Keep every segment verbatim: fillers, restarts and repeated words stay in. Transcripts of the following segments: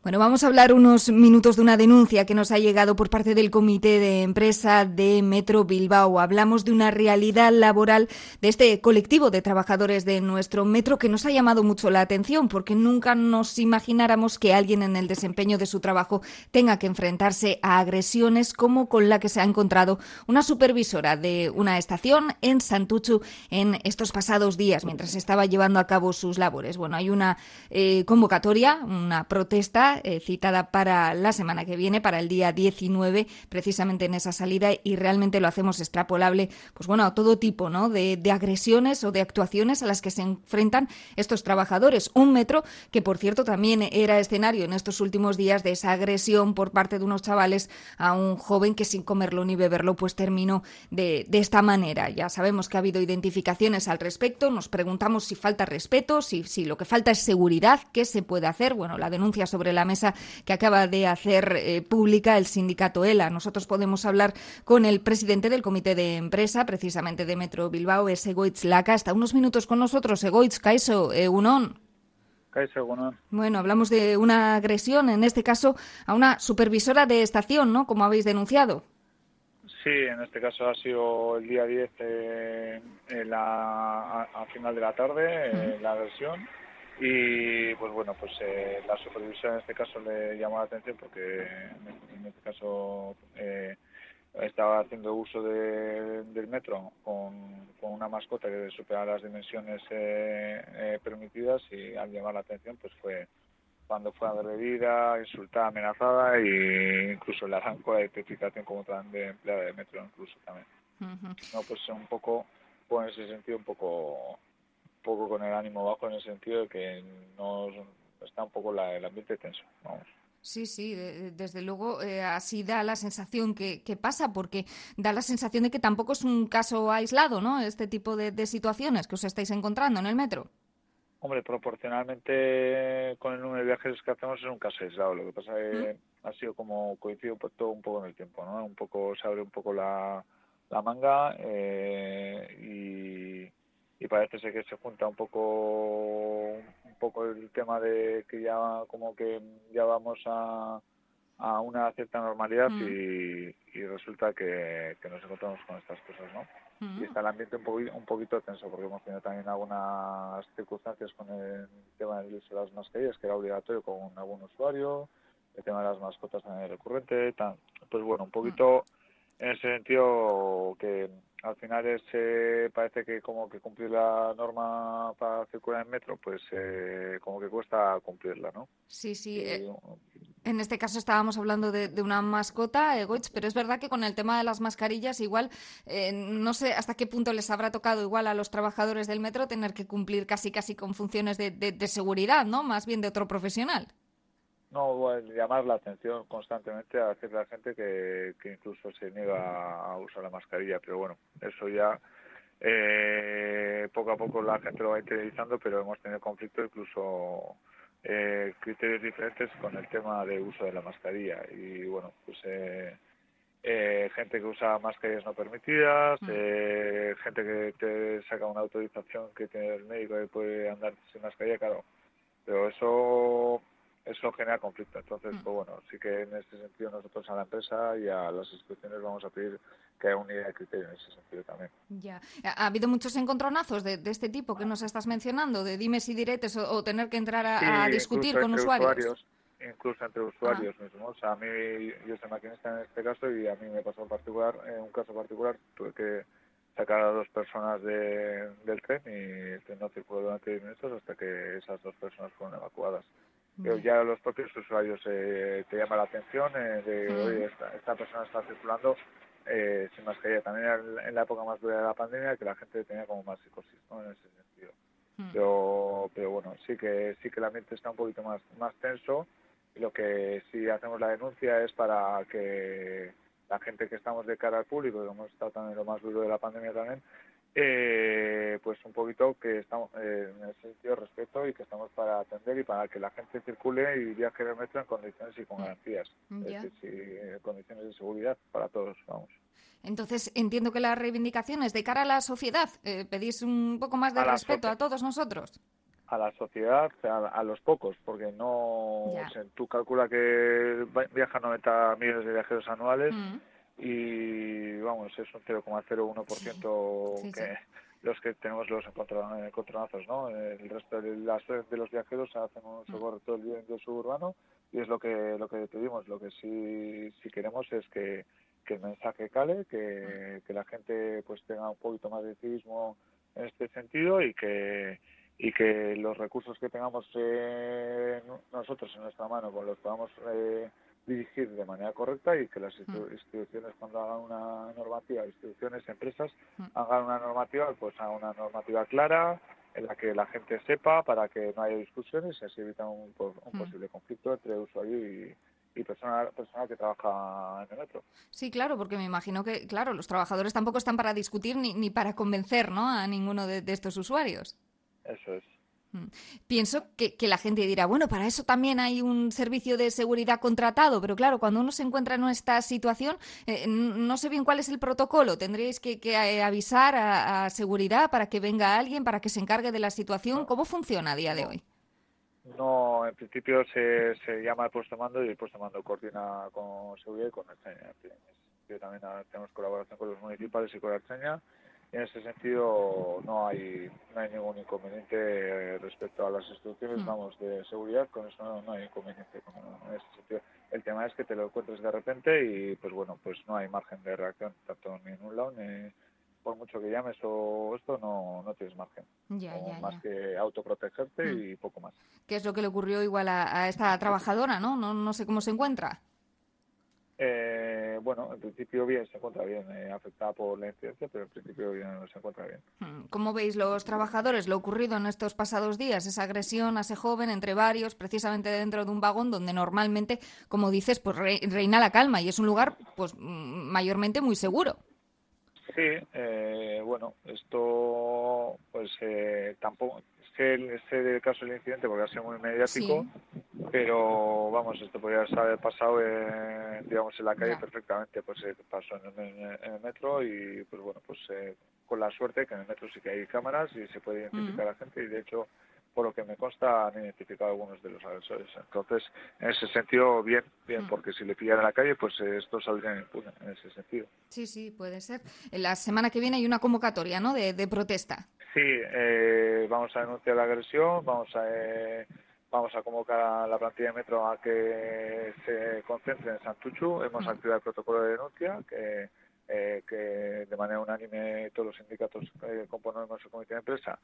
Bueno, vamos a hablar unos minutos de una denuncia que nos ha llegado por parte del Comité de Empresa de Metro Bilbao. Hablamos de una realidad laboral de este colectivo de trabajadores de nuestro metro que nos ha llamado mucho la atención porque nunca nos imagináramos que alguien en el desempeño de su trabajo tenga que enfrentarse a agresiones como con la que se ha encontrado una supervisora de una estación en Santuchu en estos pasados días mientras estaba llevando a cabo sus labores. Bueno, hay una eh, convocatoria, una protesta Eh, citada para la semana que viene, para el día diecinueve, precisamente en esa salida, y realmente lo hacemos extrapolable, pues bueno, a todo tipo, ¿no? de, de agresiones o de actuaciones a las que se enfrentan estos trabajadores. Un metro que, por cierto, también era escenario en estos últimos días de esa agresión por parte de unos chavales a un joven que sin comerlo ni beberlo pues terminó de, de esta manera. Ya sabemos que ha habido identificaciones al respecto, nos preguntamos si falta respeto, si, si lo que falta es seguridad, ¿qué se puede hacer? Bueno, la denuncia sobre la mesa que acaba de hacer eh, pública el sindicato ELA. Nosotros podemos hablar con el presidente del comité de empresa, precisamente de Metro Bilbao, es Egoitz Laca. Está unos minutos con nosotros. Egoitz, kaixo, egunon. Kaixo, egunon. Bueno, hablamos de una agresión, en este caso a una supervisora de estación, ¿no? Como habéis denunciado. Sí, en este caso ha sido el día diez eh, en la, a, a final de la tarde, eh, la agresión. Y pues bueno, pues eh, la supervisora en este caso le llamó la atención porque en este, en este caso eh, estaba haciendo uso de, del metro con, con una mascota que superaba las dimensiones eh, eh, permitidas, y al llamar la atención pues fue cuando fue agredida, insultada, amenazada, e incluso le arrancó la identificación como tan de empleada de metro, incluso también. Uh-huh. No, pues un poco, pues en ese sentido un poco poco con el ánimo bajo, en el sentido de que no está un poco la, el ambiente tenso, vamos. Sí, sí, de, desde luego eh, así da la sensación que, que pasa, porque da la sensación de que tampoco es un caso aislado, ¿no? Este tipo de, de situaciones que os estáis encontrando en el metro. Hombre, proporcionalmente con el número de viajes que hacemos es un caso aislado. Lo que pasa es que ¿Mm? ha sido como coincido pues, todo un poco en el tiempo, ¿no? Un poco se abre un poco la, la manga eh, y y parece ser que se junta un poco un poco el tema de que ya como que ya vamos a, a una cierta normalidad mm. y, y resulta que, que nos encontramos con estas cosas, ¿no? Mm. Y está el ambiente un poquito, un poquito tenso porque hemos tenido también algunas circunstancias con el tema del uso de las mascarillas, que era obligatorio con algún usuario, el tema de las mascotas también es recurrente, tan, pues bueno, un poquito mm. en ese sentido que al final es, eh, parece que como que cumplir la norma para circular en metro, pues eh, como que cuesta cumplirla, ¿no? Sí, sí. Y, eh, en este caso estábamos hablando de, de una mascota, Egoitz, pero es verdad que con el tema de las mascarillas igual, eh, no sé hasta qué punto les habrá tocado igual a los trabajadores del metro tener que cumplir casi casi con funciones de, de, de seguridad, ¿no? Más bien de otro profesional. No, bueno, llamar la atención constantemente a decirle a la gente que, que incluso se niega a usar la mascarilla, pero bueno, eso ya eh, poco a poco la gente lo va interiorizando, pero hemos tenido conflictos, incluso eh, criterios diferentes con el tema de uso de la mascarilla y bueno, pues eh, eh, gente que usa mascarillas no permitidas, eh, gente que te saca una autorización que tiene el médico y puede andar sin mascarilla, claro, pero eso eso genera conflicto. Entonces, pues bueno, sí que en este sentido nosotros a la empresa y a las instituciones vamos a pedir que haya unidad de criterio en ese sentido también. Ya. ¿Ha habido muchos encontronazos de, de este tipo que nos estás mencionando, de dimes y diretes o, o tener que entrar a, sí, a discutir con usuarios? usuarios? Incluso entre usuarios ah. mismos. A mí, yo soy maquinista en este caso y a mí me pasó en particular, en un caso particular, tuve que sacar a dos personas de, del tren y no circuló durante diez minutos hasta que esas dos personas fueron evacuadas. Pero ya los propios usuarios eh, te llama la atención eh, de, mm. oye, esta, esta persona está circulando eh, sin mascarilla. También en la época más dura de la pandemia que la gente tenía como más psicosis, ¿no? En ese sentido. Mm. Pero, pero bueno, sí que sí que el ambiente está un poquito más, más tenso. Y lo que sí hacemos la denuncia es para que la gente que estamos de cara al público, que hemos estado también lo más duro de la pandemia también, Eh, pues un poquito que estamos eh, en ese sentido respeto y que estamos para atender y para que la gente circule y viaje en el metro en condiciones y con garantías, ¿Ya? Es decir, sí, condiciones de seguridad para todos, vamos. Entonces entiendo que las reivindicaciones de cara a la sociedad, eh, pedís un poco más de a respeto a todos nosotros. a la sociedad, a, a los pocos, porque no, o sea, tú calcula que viajan noventa millones de viajeros anuales mm. y vamos, es un cero coma cero uno por ciento sí. Sí, que sí. los que tenemos los encontronazos, ¿no? El resto de, las, de los viajeros hacen un socorro todo el día en el suburbano y es lo que lo que pedimos. Lo que sí sí queremos es que, que el mensaje cale, que, que la gente pues tenga un poquito más de civismo en este sentido y que y que los recursos que tengamos eh, nosotros en nuestra mano pues los podamos eh, dirigir de manera correcta y que las instituciones cuando hagan una normativa, instituciones, empresas, hagan una normativa, pues hagan una normativa clara en la que la gente sepa para que no haya discusiones y así evita un, un posible conflicto entre usuario y y persona, persona que trabaja en el metro. Sí, claro, porque me imagino que, claro, los trabajadores tampoco están para discutir ni, ni para convencer, ¿no?, a ninguno de, de estos usuarios. Eso es. Pienso que, que la gente dirá, bueno, para eso también hay un servicio de seguridad contratado, pero claro, cuando uno se encuentra en esta situación, eh, no sé bien cuál es el protocolo. ¿Tendréis que, que avisar a, a seguridad para que venga alguien, para que se encargue de la situación? No. ¿Cómo funciona a día no. de hoy? No, en principio se, se llama el puesto de mando y el puesto de mando coordina con seguridad y con Ertzaintza. Yo también tenemos colaboración con los municipales y con Ertzaintza. En ese sentido no hay no hay ningún inconveniente respecto a las instrucciones mm. vamos de seguridad, con eso no, no hay inconveniente en ese sentido. El tema es que te lo encuentres de repente y pues bueno, pues no hay margen de reacción tanto ni en un lado ni por mucho que llames o esto no no tienes margen. Ya, ya, más ya. que autoprotegerte mm. y poco más. ¿Qué es lo que le ocurrió igual a, a esta trabajadora, no? No no sé cómo se encuentra. Eh, bueno, en principio bien, se encuentra bien, eh, afectada por la incidencia, pero en principio bien, se encuentra bien. ¿Cómo veis los trabajadores lo ocurrido en estos pasados días? Esa agresión a ese joven entre varios, precisamente dentro de un vagón donde normalmente, como dices, pues reina la calma y es un lugar pues mayormente muy seguro. Sí, eh, bueno, esto pues eh, tampoco sé, sé del caso del incidente porque ha sido muy mediático, sí. Pero vamos, esto podría haber pasado en, digamos en la calle ya. Perfectamente, pues eh, pasó en el, en el metro y pues bueno, pues eh, con la suerte que en el metro sí que hay cámaras y se puede identificar mm. a la gente y de hecho por lo que me consta han identificado algunos de los agresores. Entonces, en ese sentido, bien, bien, mm. porque si le pillan en la calle, pues eh, esto saldría impune, en ese sentido. Sí, sí, puede ser. La semana que viene hay una convocatoria, ¿no?, de, de protesta. Sí, eh, vamos a denunciar la agresión, vamos a... Eh, Vamos a convocar a la plantilla de metro a que se concentre en Santuchu. Hemos activado el protocolo de denuncia que, eh, que de manera unánime todos los sindicatos eh, componemos el comité de empresa.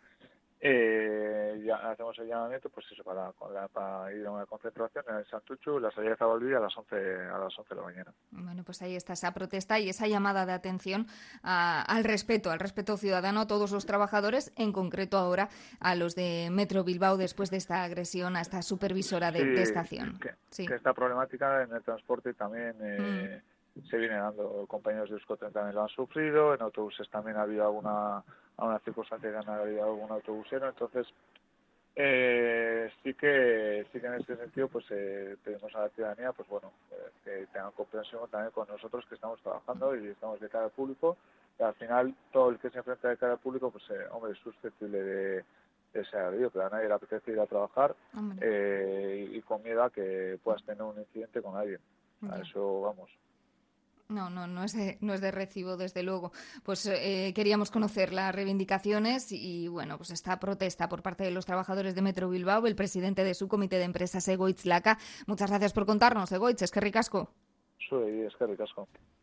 Eh, ya hacemos el llamamiento, pues eso, para, para ir a una concentración en el Santuchu, la salida de Zabalbide a las once a las once de la mañana. Bueno, pues ahí está esa protesta y esa llamada de atención a, al respeto, al respeto ciudadano a todos los trabajadores, en concreto ahora a los de Metro Bilbao después de esta agresión a esta supervisora de, sí, de estación. Que, sí, que esta problemática en el transporte también eh, mm. se viene dando. Compañeros de Euskotren también lo han sufrido, en autobuses también ha habido alguna a una circunstancia que han habido algún autobusero, entonces eh, sí que sí que en este sentido pues eh, pedimos a la ciudadanía pues bueno eh, que tengan comprensión también con nosotros que estamos trabajando y estamos de cara al público y al final todo el que se enfrenta de cara al público pues eh, hombre es susceptible de, de ser agredido, pero a nadie le apetece ir a trabajar eh, y, y con miedo a que puedas tener un incidente con alguien. A yeah. eso vamos. No, no, no es de, no es de recibo, desde luego. Pues eh, queríamos conocer las reivindicaciones y, bueno, pues esta protesta por parte de los trabajadores de Metro Bilbao, el presidente de su comité de empresas, Egoitz Laca. Muchas gracias por contarnos, Egoitz, eskerrik asko. Sí, eskerrik asko.